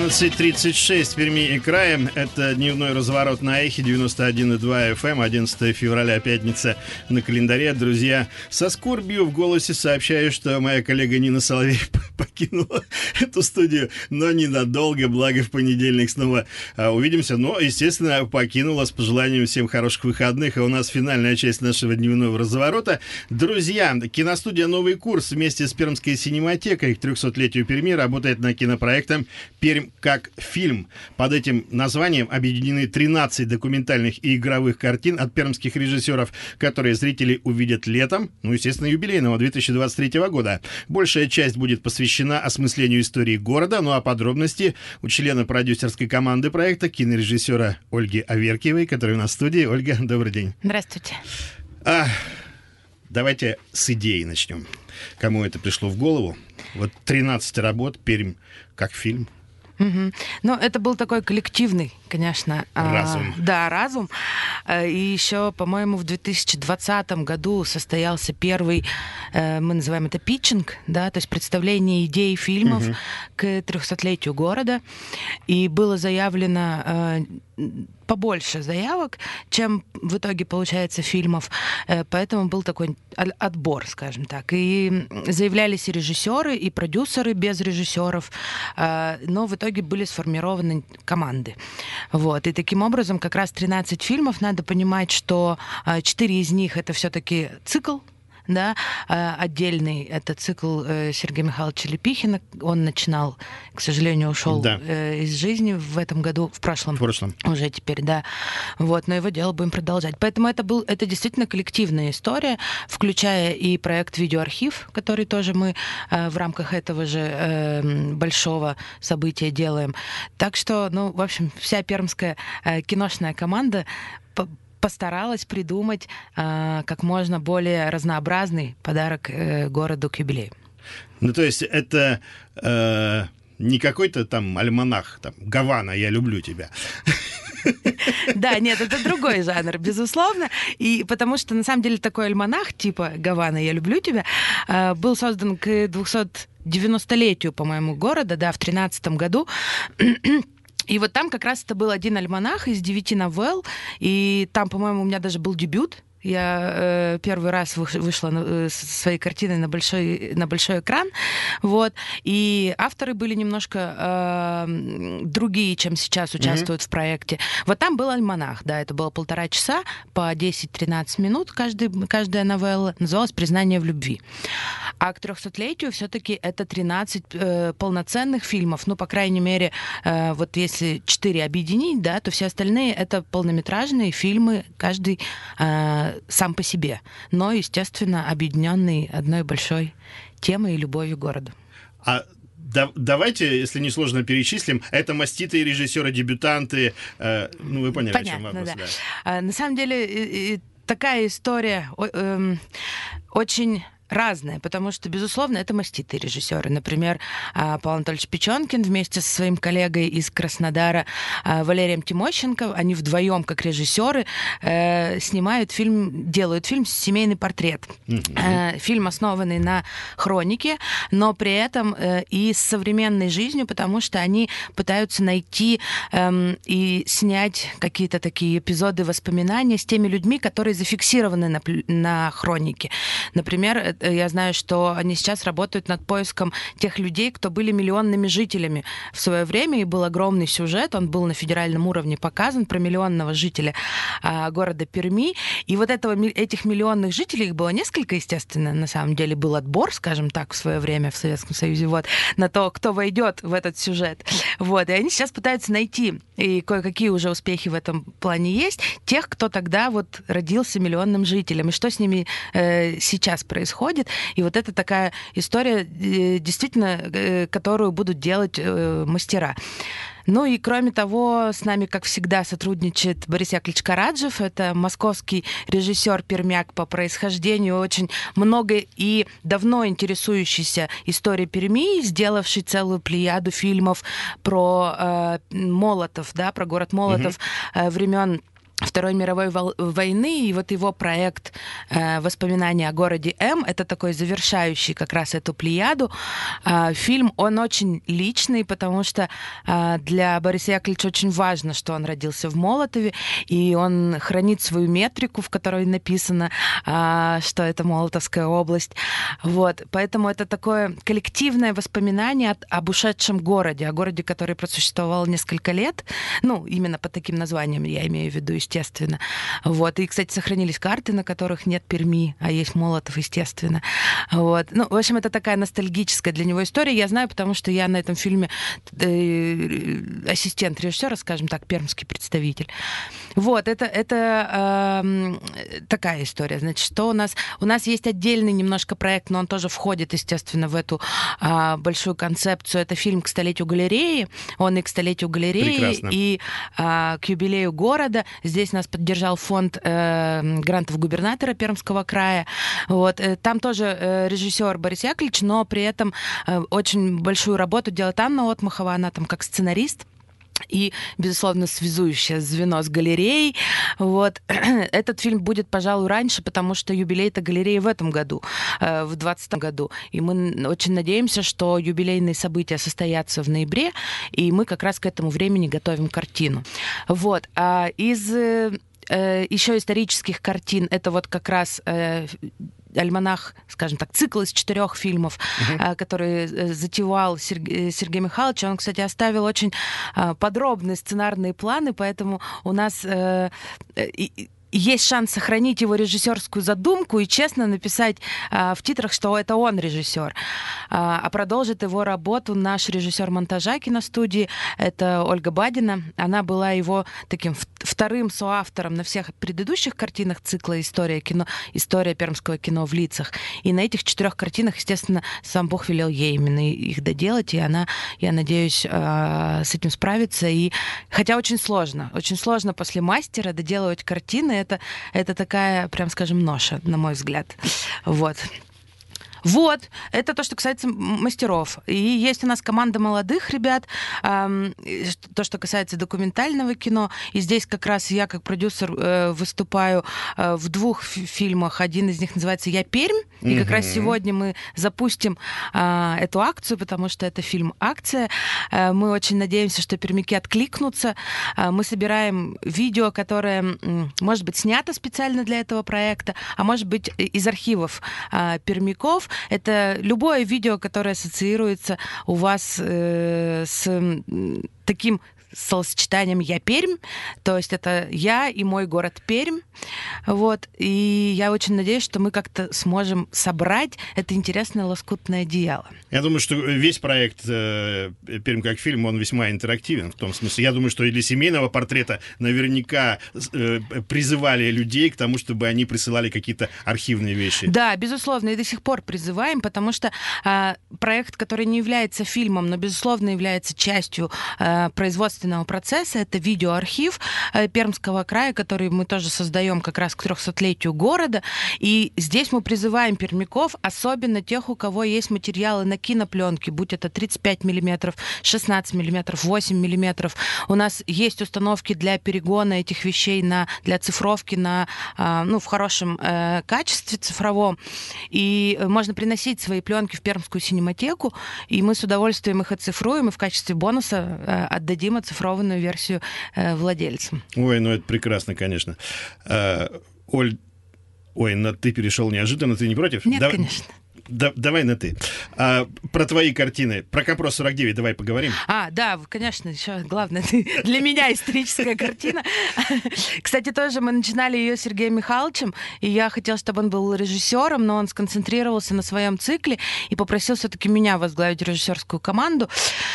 11:36 в Перми и крае. Это дневной разворот на Эхе 91,2 FM. 11 февраля, пятница на календаре. Друзья, со скорбью в голосе сообщаю, что моя коллега Нина Соловей покинула эту студию, но ненадолго, благо в понедельник снова увидимся. Но, естественно, покинула с пожеланием всем хороших выходных. И у нас финальная часть нашего дневного разворота. Друзья, киностудия «Новый курс» вместе с Пермской синематекой к 300-летию Перми работает над кинопроектом «Пермь как фильм». Под этим названием объединены 13 документальных и игровых картин от пермских режиссеров, которые зрители увидят летом, естественно, юбилейного 2023 года. Большая часть будет посвящена осмыслению истории города, а подробности у члена продюсерской команды проекта, кинорежиссера Ольги Аверкиевой, которая у нас в студии. Ольга, добрый день. Здравствуйте. Давайте с идеи начнем. Кому это пришло в голову? 13 работ, Пермь как фильм. Ну, это был такой коллективный, конечно, разум. Разум. И еще, по-моему, в 2020 году состоялся первый, мы называем это питчинг, то есть представление идей фильмов к 300-летию города. И было заявлено побольше заявок, чем в итоге получается фильмов. Поэтому был такой отбор, скажем так. И заявлялись и режиссеры, и продюсеры без режиссеров, но в итоге были сформированы команды. И таким образом как раз 13 фильмов. Надо понимать, что 4 из них это все-таки цикл, отдельный. Это цикл Сергея Михайловича Лепихина. Он начинал, к сожалению, ушел из жизни в этом году, в прошлом. Уже теперь, но его дело будем продолжать. Поэтому это действительно коллективная история, включая и проект «Видеоархив», который тоже мы в рамках этого же большого события делаем. Так что, в общем, вся пермская киношная команда постаралась придумать как можно более разнообразный подарок городу к юбилею. То есть это не какой-то там альманах, «Гавана, я люблю тебя». Да, нет, это другой жанр, безусловно. И потому что, на самом деле, такой альманах типа «Гавана, я люблю тебя» был создан к 290-летию, по-моему, города, в 2013 году. И там как раз это был один альманах из 9 новелл, и там, по-моему, у меня даже был дебют. Я первый раз вышла со своей картиной на большой экран. И авторы были немножко другие, чем сейчас участвуют в проекте. Там был альманах, это было 1,5 часа по 10-13 минут каждая новелла. Называлась «Признание в любви». А к 300-летию все-таки это 13 полноценных фильмов. По крайней мере, если 4 объединить, то все остальные это полнометражные фильмы, каждый сам по себе, но, естественно, объединенный одной большой темой и любовью к городу. Давайте, если не сложно, перечислим. Это маститые режиссеры, дебютанты. Вы поняли, понятно, о чем вопрос. Да. На самом деле, такая история очень разные, потому что, безусловно, это маститые режиссеры. Например, Павел Анатольевич Печенкин вместе со своим коллегой из Краснодара Валерием Тимощенко, они вдвоем, как режиссеры, делают фильм «Семейный портрет». Фильм, основанный на хронике, но при этом и с современной жизнью, потому что они пытаются найти и снять какие-то такие эпизоды воспоминания с теми людьми, которые зафиксированы на хронике. Например, я знаю, что они сейчас работают над поиском тех людей, кто были миллионными жителями в свое время, и был огромный сюжет, он был на федеральном уровне показан, про миллионного жителя города Перми. И этих миллионных жителей, их было несколько, естественно, на самом деле был отбор, скажем так, в свое время в Советском Союзе, на то, кто войдет в этот сюжет. И они сейчас пытаются найти, и кое-какие уже успехи в этом плане есть, тех, кто тогда родился миллионным жителем, и что с ними сейчас происходит. И это такая история, действительно, которую будут делать мастера. И кроме того, с нами, как всегда, сотрудничает Борис Яковлевич Караджев. Это московский режиссер-пермяк по происхождению, очень много и давно интересующийся историей Перми, сделавший целую плеяду фильмов про Молотов, про город Молотов времен Второй мировой войны, и вот его проект «Воспоминания о городе М» — это такой завершающий как раз эту плеяду. Фильм, он очень личный, потому что для Бориса Яковлевича очень важно, что он родился в Молотове, и он хранит свою метрику, в которой написано, что это Молотовская область. Вот. Поэтому это такое коллективное воспоминание об ушедшем городе, о городе, который просуществовал несколько лет. Ну, именно по таким названиям я имею в виду, естественно. Вот. И, кстати, сохранились карты, на которых нет Перми, а есть Молотов, естественно. Вот. Ну, в общем, это такая ностальгическая для него история. Я знаю, потому что я на этом фильме ассистент режиссера, скажем так, пермский представитель. Вот, это такая история. Значит, что у нас? У нас есть отдельный немножко проект, но он тоже входит, естественно, в эту большую концепцию. Это фильм «К столетию галереи». Он и к столетию галереи, прекрасно, и к юбилею города. Здесь нас поддержал фонд грантов губернатора Пермского края. Вот. Там тоже режиссер Борис Яковлевич, но при этом очень большую работу делает Анна Отмахова. Она там как сценарист. И, безусловно, связующее звено с галереей. Вот. Этот фильм будет, пожалуй, раньше, потому что юбилей-то галереи в этом году, в 2020 году. И мы очень надеемся, что юбилейные события состоятся в ноябре, и мы как раз к этому времени готовим картину. Вот. Из еще исторических картин это вот как раз альманах, скажем так, цикл из 4 фильмов, который затевал Сергей Михайлович. Он, кстати, оставил очень подробные сценарные планы, поэтому у нас есть шанс сохранить его режиссерскую задумку и честно написать в титрах, что это он режиссер. А продолжит его работу наш режиссер монтажа киностудии, это Ольга Бадина. Она была его таким вторым соавтором на всех предыдущих картинах цикла «История кино», «История пермского кино в лицах». И на этих 4 картинах, естественно, сам Бог велел ей именно их доделать, и она, я надеюсь, с этим справится. И хотя очень сложно после «Мастера» доделывать картины. Это такая, прям скажем, ноша, на мой взгляд. Вот. Вот, это то, что касается мастеров. И есть у нас команда молодых ребят, то, что касается документального кино. И здесь как раз я, как продюсер, выступаю в 2 фильмах. Один из них называется «Я Пермь». И как раз сегодня мы запустим эту акцию, потому что это фильм-акция. Мы очень надеемся, что пермяки откликнутся. Мы собираем видео, которое, может быть, снято специально для этого проекта, а может быть, из архивов пермяков. Это любое видео, которое ассоциируется у вас с таким словосочетанием «Я Пермь», то есть это я и мой город Пермь. Вот. И я очень надеюсь, что мы как-то сможем собрать это интересное лоскутное одеяло. Я думаю, что весь проект «Пермь как фильм», он весьма интерактивен, в том смысле. Я думаю, что и для семейного портрета наверняка призывали людей к тому, чтобы они присылали какие-то архивные вещи. Да, безусловно, и до сих пор призываем, потому что проект, который не является фильмом, но, безусловно, является частью производственного процесса, это видеоархив Пермского края, который мы тоже создаем как раз к 300-летию города. И здесь мы призываем пермяков, особенно тех, у кого есть материалы на кинопленке, будь это 35 мм, 16 мм, 8 мм. У нас есть установки для перегона этих вещей, для цифровки в хорошем качестве цифровом. И можно приносить свои пленки в Пермскую синематеку, и мы с удовольствием их оцифруем и в качестве бонуса отдадим оцифрованную версию владельцам. Ой, ну это прекрасно, конечно. Оль, ты перешел неожиданно, ты не против? Нет, конечно. Давай на «ты». Про твои картины, про «Компрос-49» давай поговорим. Да, конечно, еще главное, для меня историческая картина. Кстати, тоже мы начинали ее с Сергеем Михайловичем, и я хотела, чтобы он был режиссером, но он сконцентрировался на своем цикле и попросил все-таки меня возглавить режиссерскую команду.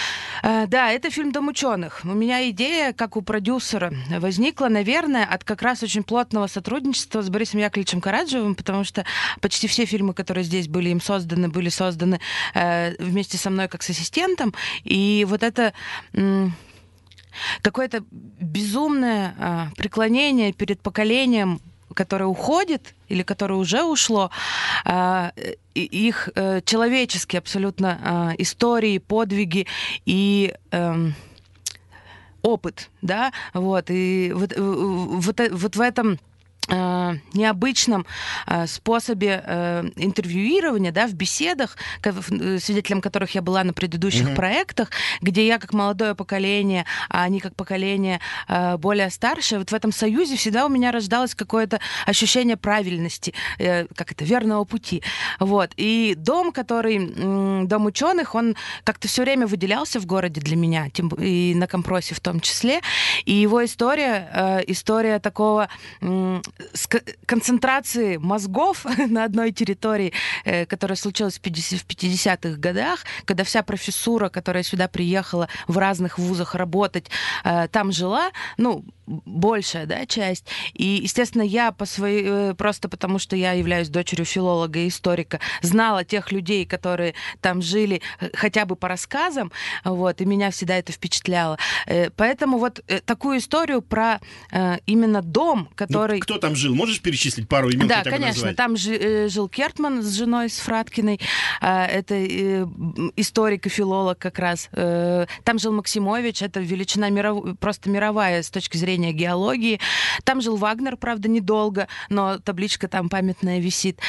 Да, это фильм «Дом ученых». У меня идея, как у продюсера, возникла, наверное, от как раз очень плотного сотрудничества с Борисом Яковлевичем Караджевым, потому что почти все фильмы, которые здесь были им созданы, были созданы вместе со мной как с ассистентом. И вот это какое-то безумное преклонение перед поколением, которое уходит или которое уже ушло, их человеческие абсолютно истории, подвиги и опыт, да, вот, и вот в этом необычном способе интервьюирования, да, в беседах, свидетелем которых я была на предыдущих проектах, где я как молодое поколение, а они как поколение более старшее, вот в этом союзе всегда у меня рождалось какое-то ощущение правильности, верного пути. Вот. И дом ученых, он как-то все время выделялся в городе для меня, и на Компросе в том числе. И его история такого концентрации мозгов на одной территории, которая случилась в 50-х годах, когда вся профессура, которая сюда приехала в разных вузах работать, там жила, большая, да, часть. И, естественно, я просто потому, что я являюсь дочерью филолога и историка, знала тех людей, которые там жили хотя бы по рассказам, вот, и меня всегда это впечатляло. Поэтому вот такую историю про именно дом, который... Кто там жил? Можешь перечислить пару имен? Да, конечно. Назвать? Там жил Кертман с женой, с Фраткиной. Это историк и филолог как раз. Там жил Максимович. Это величина просто мировая с точки зрения геологии. Там жил Вагнер, правда, недолго, но табличка там памятная висит.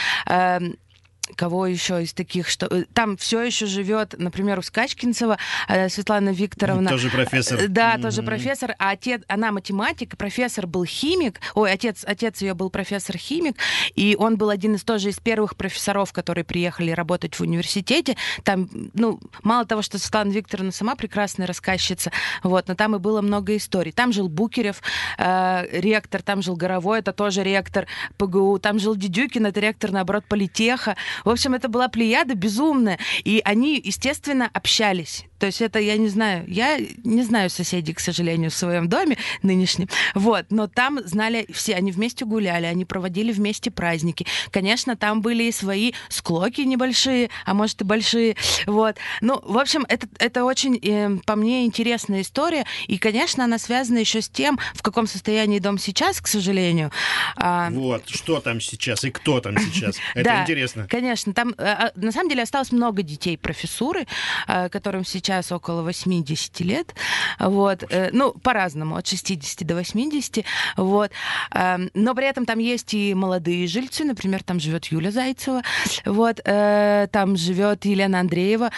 Кого еще из таких, что... Там все еще живет, например, у Скачкинцева Светлана Викторовна. Тоже профессор. Да, тоже профессор. А она математик, профессор был химик. Отец ее был профессор-химик. И он был один из первых профессоров, которые приехали работать в университете. Там, мало того, что Светлана Викторовна сама прекрасная рассказчица, вот, но там и было много историй. Там жил Букерев, ректор, там жил Горовой, это тоже ректор ПГУ. Там жил Дедюкин, это ректор, наоборот, политеха. В общем, это была плеяда безумная. И они, естественно, общались. То есть это, я не знаю соседей, к сожалению, в своем доме нынешнем. Вот. Но там знали все, они вместе гуляли, они проводили вместе праздники. Конечно, там были и свои склоки небольшие, а может и большие. Вот. В общем, это очень, по мне, интересная история. И, конечно, она связана еще с тем, в каком состоянии дом сейчас, к сожалению. Вот, что там сейчас и кто там сейчас. Это интересно. Конечно. Там, на самом деле, осталось много детей профессуры, которым сейчас около 80 лет. Вот. По-разному, от 60 до 80. Вот. Но при этом там есть и молодые жильцы. Например, там живет Юля Зайцева. Вот. Там живет Елена Андреева,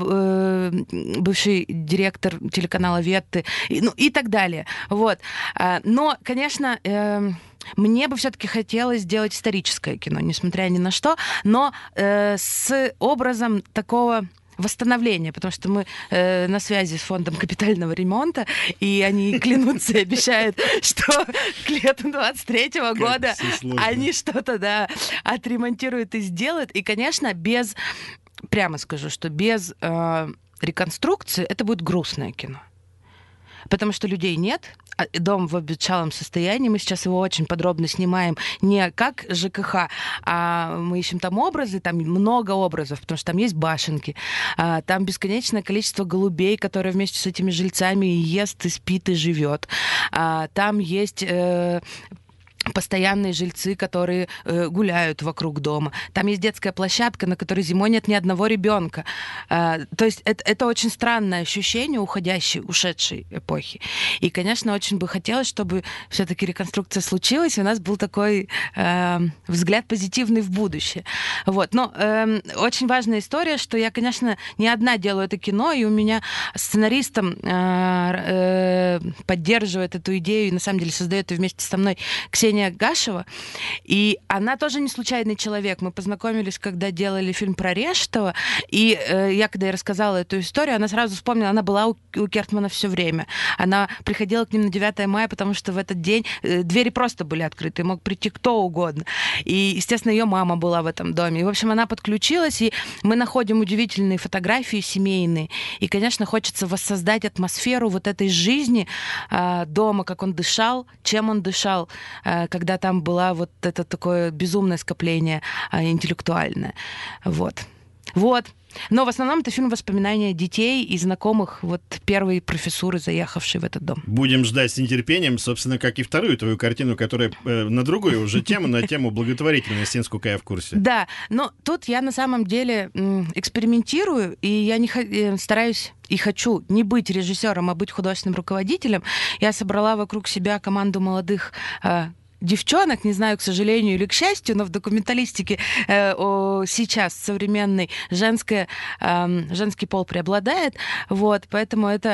бывший директор телеканала «Ветты», и так далее. Вот. Но, конечно, мне бы все-таки хотелось сделать историческое кино, несмотря ни на что, но с образом такого восстановления, потому что мы на связи с фондом капитального ремонта, и они клянутся и обещают, что к лету 23-го года они что-то, отремонтируют и сделают. И, конечно, прямо скажу, что без реконструкции это будет грустное кино. Потому что людей нет, дом в обветшалом состоянии, мы сейчас его очень подробно снимаем не как ЖКХ, а мы ищем там образы, там много образов, потому что там есть башенки, там бесконечное количество голубей, которые вместе с этими жильцами и ест, и спит, и живет. Там есть постоянные жильцы, которые гуляют вокруг дома. Там есть детская площадка, на которой зимой нет ни одного ребенка. То есть это очень странное ощущение ушедшей эпохи. И, конечно, очень бы хотелось, чтобы все-таки реконструкция случилась, и у нас был такой взгляд позитивный в будущее. Вот. Но очень важная история, что я, конечно, не одна делаю это кино, и у меня сценаристом поддерживает эту идею, и на самом деле создает ее вместе со мной Ксения Гашева, и она тоже не случайный человек. Мы познакомились, когда делали фильм про Решетова, и когда я рассказала эту историю, она сразу вспомнила, она была у Кертмана все время. Она приходила к ним на 9 мая, потому что в этот день двери просто были открыты, мог прийти кто угодно. И, естественно, ее мама была в этом доме. И, в общем, она подключилась, и мы находим удивительные фотографии семейные. И, конечно, хочется воссоздать атмосферу вот этой жизни дома, как он дышал, чем он дышал, когда там было вот это такое безумное скопление интеллектуальное. Вот. Но в основном это фильм воспоминания детей и знакомых вот первой профессуры, заехавшей в этот дом. Будем ждать с нетерпением, собственно, как и вторую твою картину, которая на другую уже тему, на тему благотворительности, насколько я в курсе. Да, но тут я на самом деле экспериментирую, и я стараюсь и хочу не быть режиссером, а быть художественным руководителем. Я собрала вокруг себя команду молодых девчонок, не знаю, к сожалению или к счастью, но в документалистике сейчас современный женский пол преобладает, вот, поэтому это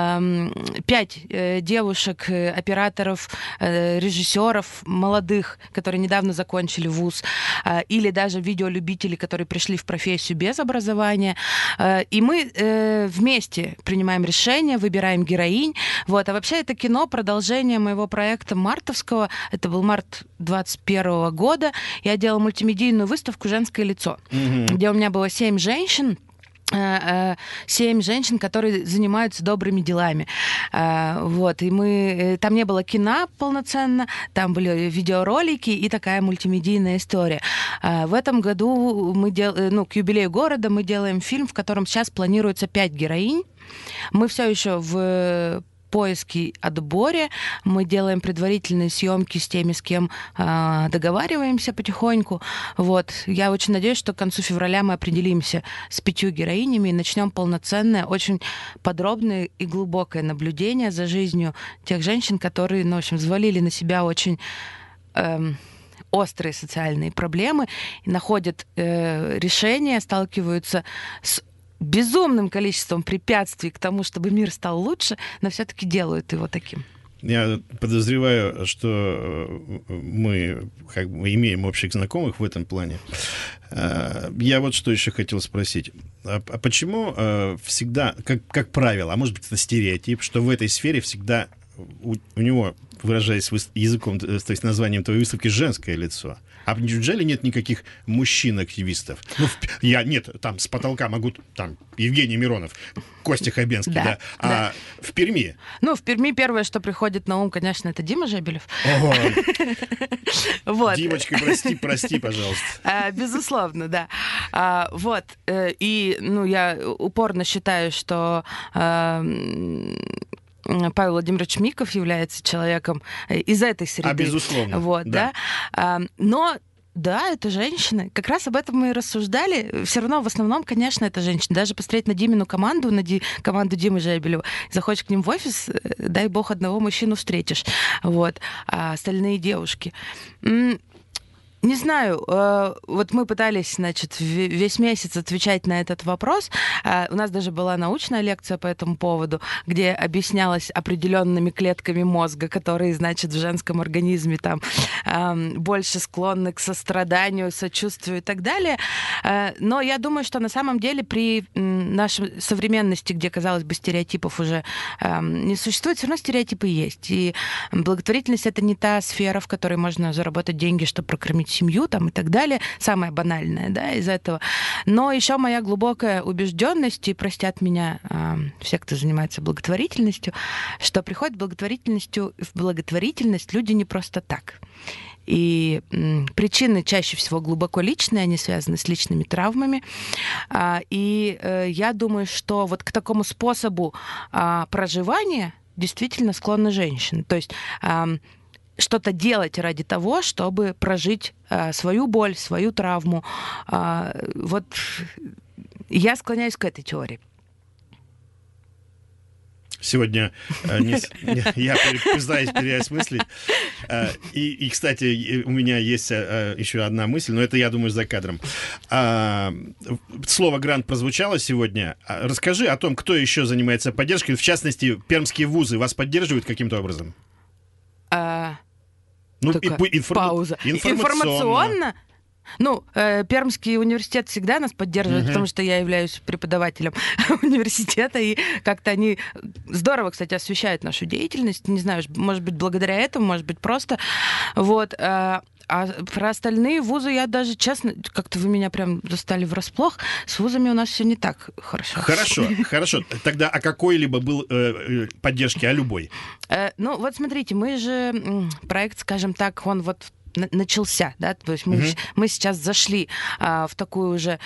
5 девушек, операторов, режиссеров молодых, которые недавно закончили вуз, или даже видеолюбителей, которые пришли в профессию без образования, и мы вместе принимаем решения, выбираем героинь, вот, а вообще это кино, продолжение моего проекта мартовского, это был март 2021 года. Я делала мультимедийную выставку «Женское лицо», где у меня было 7 женщин, 7 женщин, которые занимаются добрыми делами. Вот. И там не было кино полноценно, там были видеоролики и такая мультимедийная история. В этом году к юбилею города мы делаем фильм, в котором сейчас планируется 5 героинь. Мы все еще в поиске, отборе. Мы делаем предварительные съемки с теми, с кем договариваемся потихоньку. Вот. Я очень надеюсь, что к концу февраля мы определимся с 5 героинями и начнем полноценное, очень подробное и глубокое наблюдение за жизнью тех женщин, которые, в общем, взвалили на себя очень острые социальные проблемы, находят решения, сталкиваются с безумным количеством препятствий к тому, чтобы мир стал лучше, но все-таки делают его таким. Я подозреваю, что мы имеем общих знакомых в этом плане. Я вот что еще хотел спросить. А почему всегда, как правило, а может быть это стереотип, что в этой сфере всегда у него, выражаясь языком, то есть названием твоей выставки, женское лицо? А неужели нет никаких мужчин-активистов? Нет, там с потолка могу, там, Евгений Миронов, Костя Хабенский, да. А в Перми? В Перми первое, что приходит на ум, конечно, это Дима Жебелев. Димочка, прости, пожалуйста. Безусловно, да. Вот. И, я упорно считаю, что Павел Владимирович Миков является человеком из этой среды. Безусловно. Вот, да. Но да, это женщины. Как раз об этом мы и рассуждали. Все равно, в основном, конечно, это женщины. Даже посмотреть на Димину команду, команду Димы Жебелева. Заходишь к ним в офис, дай бог, одного мужчину встретишь. Вот. А остальные девушки. Не знаю, вот мы пытались, весь месяц отвечать на этот вопрос. У нас даже была научная лекция по этому поводу, где объяснялось определенными клетками мозга, которые, в женском организме там больше склонны к состраданию, сочувствию и так далее. Но я думаю, что на самом деле при нашей современности, где, казалось бы, стереотипов уже не существует, все равно стереотипы есть. И благотворительность — это не та сфера, в которой можно заработать деньги, чтобы прокормить семью там, и так далее. Самое банальное, да, из этого. Но еще моя глубокая убежденность, и простят меня все, кто занимается благотворительностью, что приходят в благотворительность люди не просто так. И причины чаще всего глубоко личные, они связаны с личными травмами. И я думаю, что вот к такому способу проживания действительно склонны женщины. То есть что-то делать ради того, чтобы прожить свою боль, свою травму. Вот я склоняюсь к этой теории. Сегодня я пытаюсь переосмыслить. И, кстати, у меня есть еще одна мысль, но это, я думаю, за кадром. Слово «грант» прозвучало сегодня. Расскажи о том, кто еще занимается поддержкой. В частности, пермские вузы вас поддерживают каким-то образом? Пауза. Информационно? Пермский университет всегда нас поддерживает, потому что я являюсь преподавателем университета, и как-то они здорово, кстати, освещают нашу деятельность. Не знаю, может быть, благодаря этому, может быть, просто. Вот. А про остальные вузы я даже, честно, как-то вы меня прям застали врасплох. С вузами у нас все не так хорошо. Хорошо. Тогда о какой-либо был поддержке, о любой? Вот смотрите, мы же проект, скажем так, он вот начался, да, то есть мы сейчас зашли в такую уже,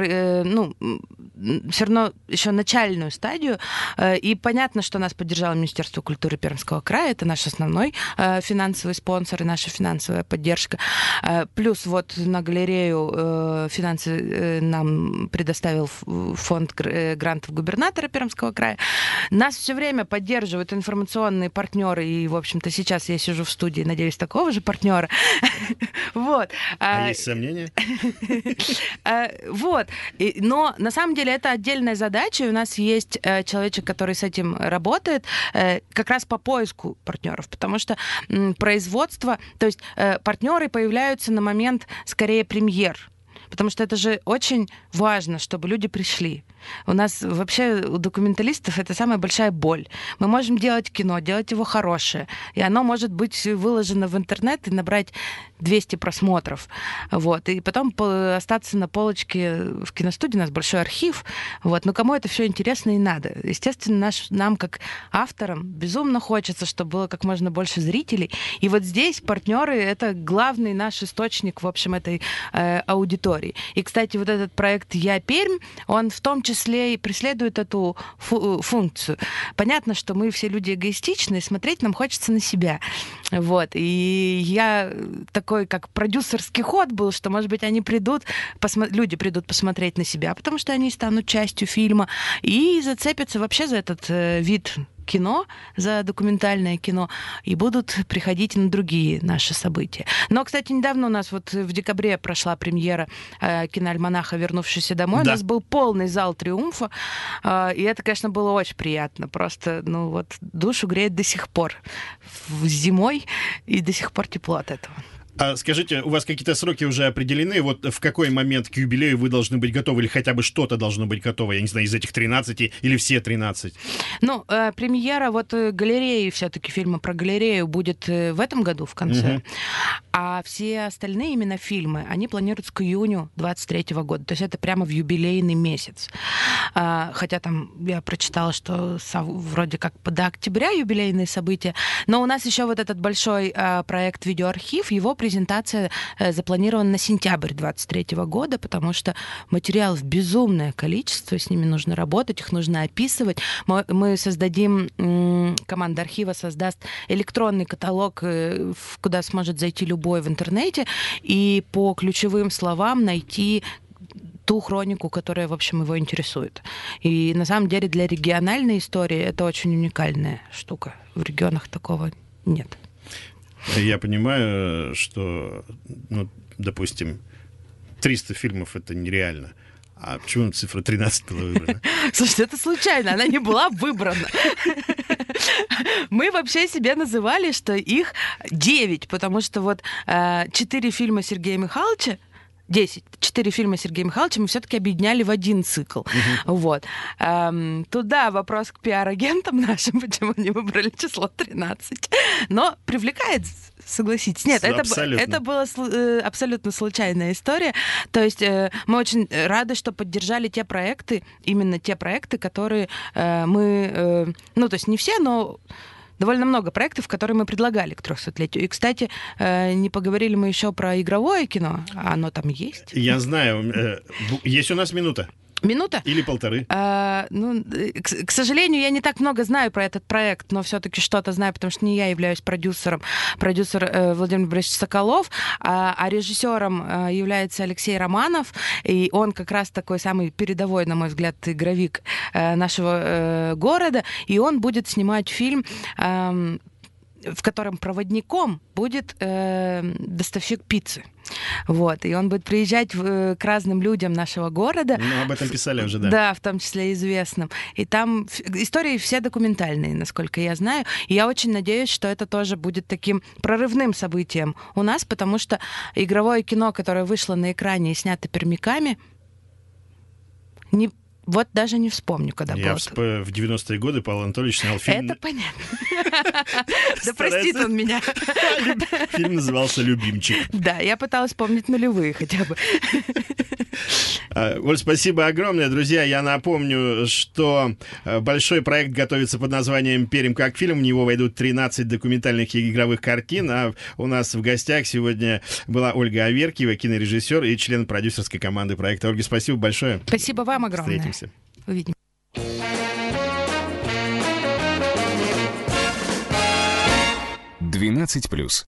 все равно еще начальную стадию, и понятно, что нас поддержало Министерство культуры Пермского края, это наш основной финансовый спонсор и наша финансовая поддержка. Плюс вот на галерею финансы нам предоставил фонд грантов губернатора Пермского края. Нас все время поддерживают информационные партнеры, и, в общем-то, сейчас я сижу в студии, надеюсь, такого же партнера. Вот. Есть сомнения? Вот. Но, на самом деле, это отдельная задача, и у нас есть человечек, который с этим работает, как раз по поиску партнеров, потому что производство, то есть партнеры появляются на момент, скорее, премьер. Потому что это же очень важно, чтобы люди пришли. У нас вообще, у документалистов, это самая большая боль. Мы можем делать кино, делать его хорошее, и оно может быть выложено в интернет и набрать 200 просмотров. Вот. И потом остаться на полочке в киностудии, у нас большой архив. Вот. Но кому это все интересно и надо? Естественно, нам, как авторам, безумно хочется, чтобы было как можно больше зрителей. И вот здесь партнеры — это главный наш источник, в общем, этой аудитории. И, кстати, вот этот проект «Я Пермь», он в том числе и преследует эту функцию. Понятно, что мы все люди эгоистичны, и смотреть нам хочется на себя. Вот. И я такой, как продюсерский ход был, что, может быть, они люди придут посмотреть на себя, потому что они станут частью фильма и зацепятся вообще за этот вид кино, за документальное кино, и будут приходить на другие наши события. Но, кстати, недавно у нас вот в декабре прошла премьера киноальманаха «Вернувшийся домой». Да. У нас был полный зал триумфа, и это, конечно, было очень приятно. Просто, душу греет до сих пор. Зимой, и до сих пор тепло от этого. А скажите, у вас какие-то сроки уже определены? Вот в какой момент к юбилею вы должны быть готовы? Или хотя бы что-то должно быть готово? Я не знаю, из этих 13 или все 13? Премьера галереи, все-таки фильма про галерею будет в этом году в конце. А все остальные именно фильмы, они планируются к июню 23 года. То есть это прямо в юбилейный месяц. Хотя там я прочитала, что вроде как до октября юбилейные события. Но у нас еще вот этот большой проект «Видеоархив», его презентация запланирована на сентябрь 23 года, потому что материалов безумное количество, с ними нужно работать, их нужно описывать. Мы создадим, команда архива создаст электронный каталог, куда сможет зайти любой в интернете, и по ключевым словам найти ту хронику, которая, в общем, его интересует. И на самом деле для региональной истории это очень уникальная штука. В регионах такого нет. Я понимаю, что, допустим, 300 фильмов — это нереально. А почему цифра 13 была выбрана? Слушайте, это случайно, она не была выбрана. Мы вообще себе называли, что их 9, потому что 4 фильма Сергея Михайловича, 4 фильма Сергея Михайловича мы все-таки объединяли в один цикл. Вот. Туда вопрос к пиар-агентам нашим, почему они выбрали число 13. Но привлекает, согласитесь. Нет, это была абсолютно случайная история. То есть мы очень рады, что поддержали именно те проекты, которые мы... то есть не все, но... довольно много проектов, которые мы предлагали к 300-летию. И, кстати, не поговорили мы еще про игровое кино. Оно там есть? Я знаю. Есть у нас минута. Минута? Или полторы. К сожалению, я не так много знаю про этот проект, но все-таки что-то знаю, потому что не я являюсь продюсером. Продюсер Владимир Борисович Соколов, а режиссером является Алексей Романов, и он как раз такой самый передовой, на мой взгляд, игровик нашего города, и он будет снимать фильм, в котором проводником будет доставщик пиццы. Вот. И он будет приезжать к разным людям нашего города. Об этом писали уже, да. Да, в том числе известным. И там истории все документальные, насколько я знаю. И я очень надеюсь, что это тоже будет таким прорывным событием у нас, потому что игровое кино, которое вышло на экране и снято пермяками, даже не вспомню, когда было. В 90-е годы Павел Анатольевич снял фильм... Это понятно. Да простит он меня. Фильм назывался «Любимчик». Да, я пыталась вспомнить нулевые хотя бы. Оль, спасибо огромное. Друзья, я напомню, что большой проект готовится под названием «Пермь как фильм». В него войдут 13 документальных и игровых картин. А у нас в гостях сегодня была Ольга Аверкиева, кинорежиссер и член продюсерской команды проекта. Ольга, спасибо большое. Спасибо вам огромное. Встретимся. Увидимся. 12+.